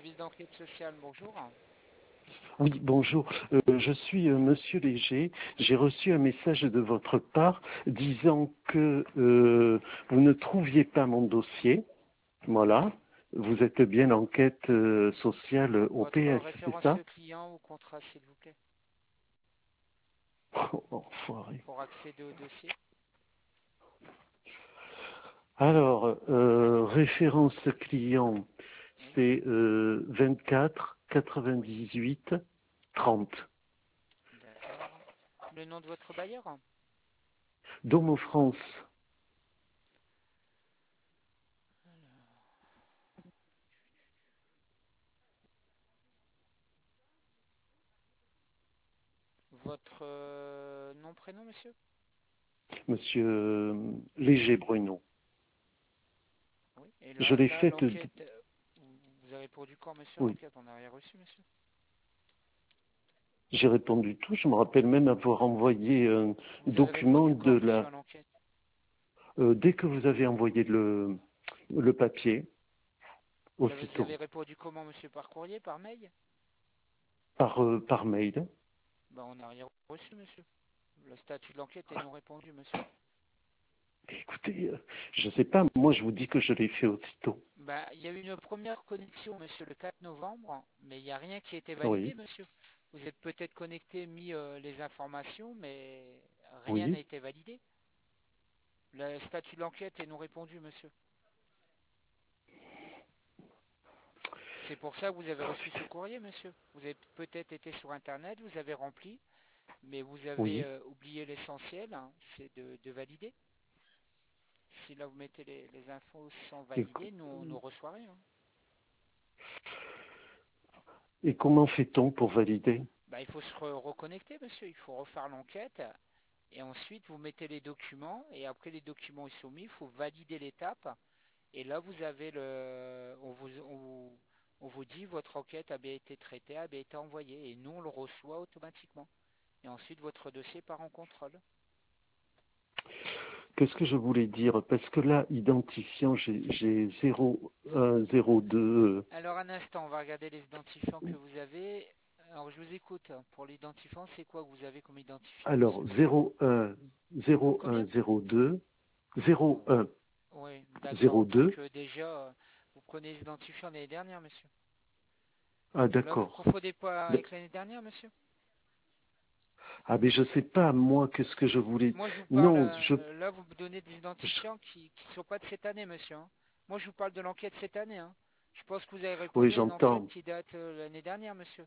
service d'enquête sociale, bonjour. Oui, bonjour. Je suis Monsieur Léger. J'ai reçu un message de votre part disant que vous ne trouviez pas mon dossier. Voilà. Vous êtes bien enquête sociale au Votre PS, c'est référence ça? client ou contrat, s'il vous plaît, Oh, enfoiré. pour accéder au dossier. Alors, référence client, Oui, c'est 24 98 30. d'accord. Le nom de votre bailleur? Domo France. Votre nom, prénom, monsieur? Monsieur Léger Bruno. Oui. Et Je l'ai là, faite. l'enquête, vous avez répondu quand, monsieur, à Oui. l'enquête? On n'a rien reçu, monsieur? J'ai répondu tout. Je me rappelle même avoir envoyé un Vous avez document répondu de quand, monsieur, la. à l'enquête? Dès que vous avez envoyé le papier, Vous avez aussitôt, répondu comment, monsieur? Par courrier, par mail? par mail. Ben, on n'a rien reçu, monsieur. Le statut de l'enquête est non répondu, monsieur. Écoutez, je ne sais pas. Moi, je vous dis que je l'ai fait aussitôt. Bah, il y a eu une première connexion, monsieur, le 4 novembre, mais il n'y a rien qui a été validé, Oui, monsieur. Vous êtes peut-être connecté, mis les informations, mais rien n'a oui. été validé. Le statut de l'enquête est non répondu, monsieur. C'est pour ça que vous avez reçu ce courrier, monsieur. Vous avez peut-être été sur Internet, vous avez rempli, mais vous avez Oui. oublié l'essentiel, hein, c'est de valider. Si là vous mettez les infos sans Écou- valider, nous on ne reçoit rien. Et comment fait-on pour valider? Bah, il faut se reconnecter, monsieur. Il faut refaire l'enquête. Et ensuite, vous mettez les documents. Et après les documents sont soumis, il faut valider l'étape. Et là, vous avez on vous dit votre enquête a bien été traitée, a bien été envoyée. Et nous, on le reçoit automatiquement. Et ensuite, votre dossier part en contrôle. Qu'est-ce que je voulais dire? Parce que là, identifiant, j'ai 0102. Alors, un instant, on va regarder les identifiants que vous avez. Alors, je vous écoute. Pour l'identifiant, c'est quoi que vous avez comme identifiant, Alors, monsieur? 01 Combien? 0102 01 Oui, d'accord. Donc 02. déjà, vous prenez les identifiants l'année dernière, monsieur. Ah, Là, vous d'accord. confondez pas avec l'année dernière, monsieur? Ah, mais je sais pas, moi, qu'est-ce que je voulais. Moi, je vous parle, Non, là, vous me donnez des identifiants qui ne sont pas de cette année, monsieur, hein. Moi, je vous parle de l'enquête cette année, hein. Je pense que vous avez oui, répondu à une enquête j'entends. qui date l'année dernière, monsieur.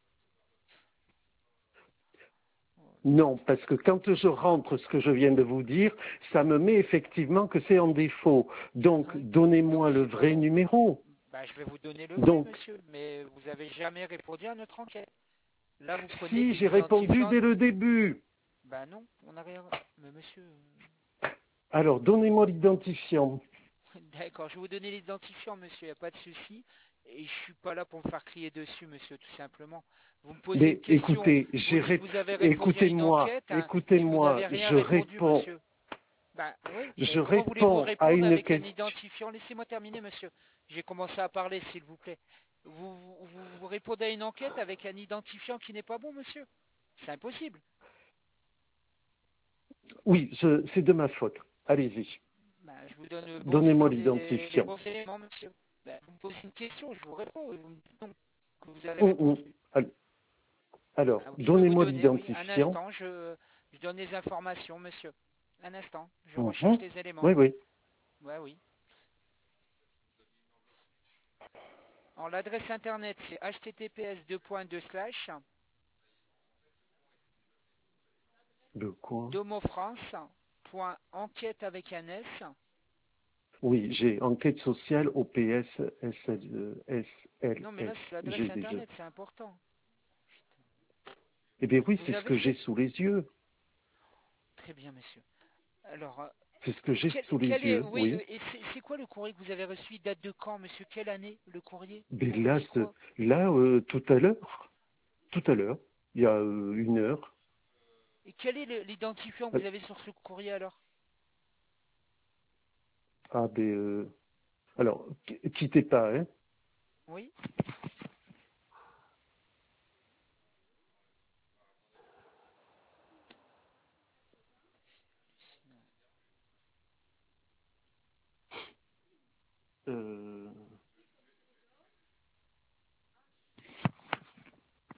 Non, parce que quand je rentre ce que je viens de vous dire, ça me met effectivement que c'est en défaut. Donc, Oui. Donc, donnez-moi le c'est pas vrai bon. numéro. Bah, je vais vous donner le vrai, Donc, monsieur, mais vous avez jamais répondu à notre enquête. Là, vous prenez si des j'ai répondu identifiants. dès le début, Bah non, on n'a rien. Mais monsieur, alors donnez-moi l'identifiant. d'accord, je vais vous donner l'identifiant, monsieur, il n'y a pas de souci. Et je suis pas là pour me faire crier dessus, monsieur, tout simplement. Vous me posez une Mais question, écoutez, vous dites que vous avez répondu à une écoutez-moi, enquête, hein, et vous écoutez-moi, n'avez rien répondu, monsieur. Bah oui, je mais comment voulez-vous réponds à répondre une avec un question. identifiant? Laissez-moi terminer, monsieur. J'ai commencé à parler, s'il vous plaît. Vous répondez à une enquête avec un identifiant qui n'est pas bon, monsieur? C'est impossible. Oui, c'est de ma faute. Allez-y, Bah, je vous donne donnez-moi les l'identifiant. bons éléments, monsieur. Bah, vous me posez une question, je vous réponds, et vous me dites non, que vous avez Hum, hum. répondu. Alors, Ah oui, je vais vous donnez-moi donner, oui, un l'identifiant. instant, je donne les informations, monsieur. Un instant, je recherche Mhm. les éléments. Oui, oui. Ouais, oui. Alors, l'adresse internet, c'est https De quoi? domofrance.enquête avec un S. Oui, j'ai enquête sociale OPS Non, mais là, SLS. c'est l'adresse J'ai déjà. internet, c'est important. Eh bien oui, Vous c'est ce avez que j'ai cette... sous les yeux. Très bien, monsieur. Alors, C'est ce que j'ai sous les quel est... yeux, Oui, oui. et c'est quoi le courrier que vous avez reçu? Il date de quand, monsieur? Quelle année, le courrier? Mais On vous là, dit quoi? tout à l'heure, il y a 1 heure. Et quel est l'identifiant que Euh, vous avez sur ce courrier, alors? Ah, alors, quittez pas, hein. Oui.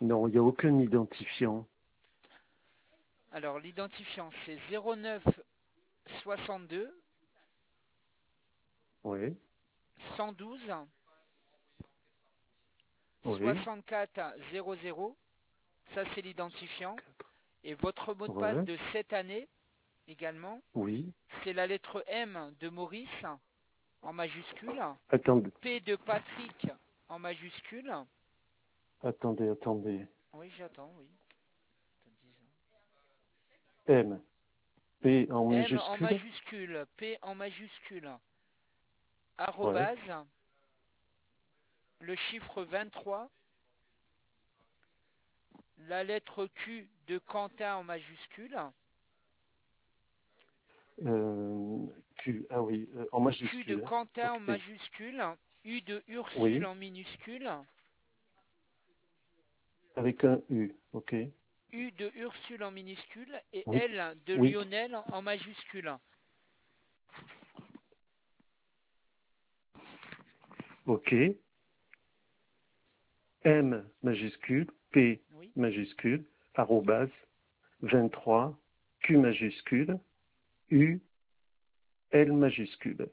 Non, il n'y a aucun identifiant. Alors, l'identifiant, c'est 09 62 Oui, 112 oui, 64 00. Ça, c'est l'identifiant. Et votre mot de passe ouais, de cette année, également, oui. c'est la lettre M de Maurice en majuscule, Attendez, P de Patrick en majuscule. attendez. Oui, j'attends, oui. M, P en M en majuscule. majuscule, P en majuscule, Ouais. arrobase, le chiffre 23, la lettre Q de Quentin en majuscule, Q, ah oui, en Q de majuscule. Quentin en Ok. majuscule, U de Ursule Oui, en minuscule, avec un U. Ok. U de Ursule en minuscule et Oui, L de oui. Lionel en majuscule. Ok. M majuscule, P Oui, majuscule, arrobase, 23, Q majuscule, U, L majuscule.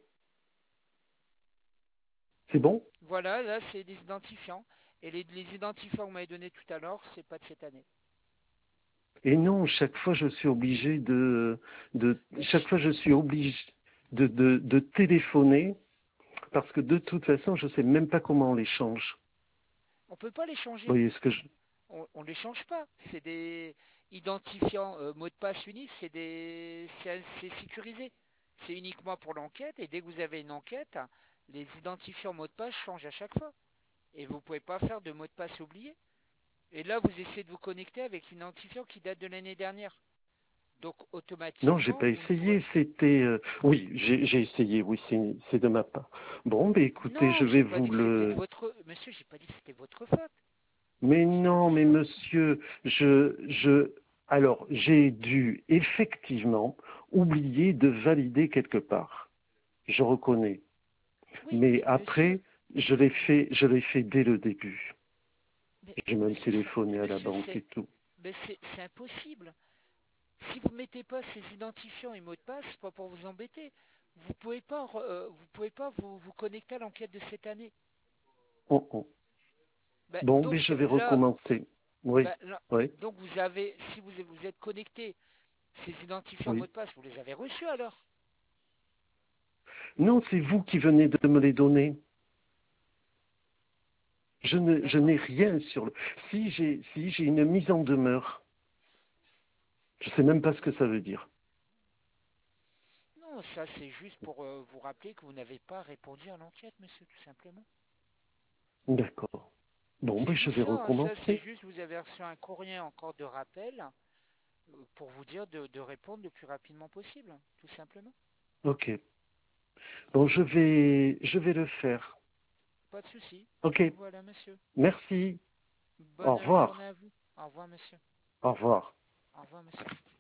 C'est bon? voilà, là c'est les identifiants. Et les identifiants que vous m'avez donnés tout à l'heure, c'est pas de cette année. Et non, chaque fois je suis obligé chaque fois je suis obligé de téléphoner parce que de toute façon je sais même pas comment on les change. On peut pas les Vous changer. voyez ce que je... On les change pas. C'est des identifiants mots de passe uniques, c'est sécurisé. C'est uniquement pour l'enquête et dès que vous avez une enquête, les identifiants mots de passe changent à chaque fois. Et vous ne pouvez pas faire de mot de passe oublié. Et là, vous essayez de vous connecter avec une identifiant qui date de l'année dernière. Donc Non, j'ai automatiquement, pas vous ne pourrez... essayé, c'était... Oui, j'ai essayé, oui, c'est de ma part. Bon, ben écoutez, je Non, vais j'ai pas vous dit que c'était de le... votre... Monsieur, j'ai pas dit que c'était votre faute. Mais C'est pas non, votre mais faute. monsieur, alors, j'ai dû effectivement oublier de valider quelque part. Je reconnais. Oui, Mais mais monsieur, après, je l'ai fait dès le début. J'ai même téléphoné à la monsieur, banque et tout. c'est impossible. Si vous ne mettez pas ces identifiants et mots de passe, c'est pas pour vous embêter. Vous pouvez pas vous connecter à l'enquête de cette année. Oh, oh. Ben, Bon, mais donc je vais là, recommencer. Oui, ben, là, oui, donc vous avez, si vous êtes connecté, ces identifiants mots oui. de passe, vous les avez reçus alors. Non, c'est vous qui venez de me les donner. Je D'accord. n'ai rien sur le... Si j'ai une mise en demeure. Je sais même pas ce que ça veut dire. Non, ça c'est juste pour vous rappeler que vous n'avez pas répondu à l'enquête, monsieur, tout simplement. D'accord. Bon, C'est ben je juste vais ça, hein, ça c'est recommencer. juste, vous avez reçu un courrier encore de rappel pour vous dire de répondre le plus rapidement possible, tout simplement. Ok. Bon, je vais le faire. Pas de souci. Ok. Voilà, monsieur. Merci. Au Bonne journée revoir. à vous. Au revoir, monsieur. Au revoir. Au revoir, monsieur.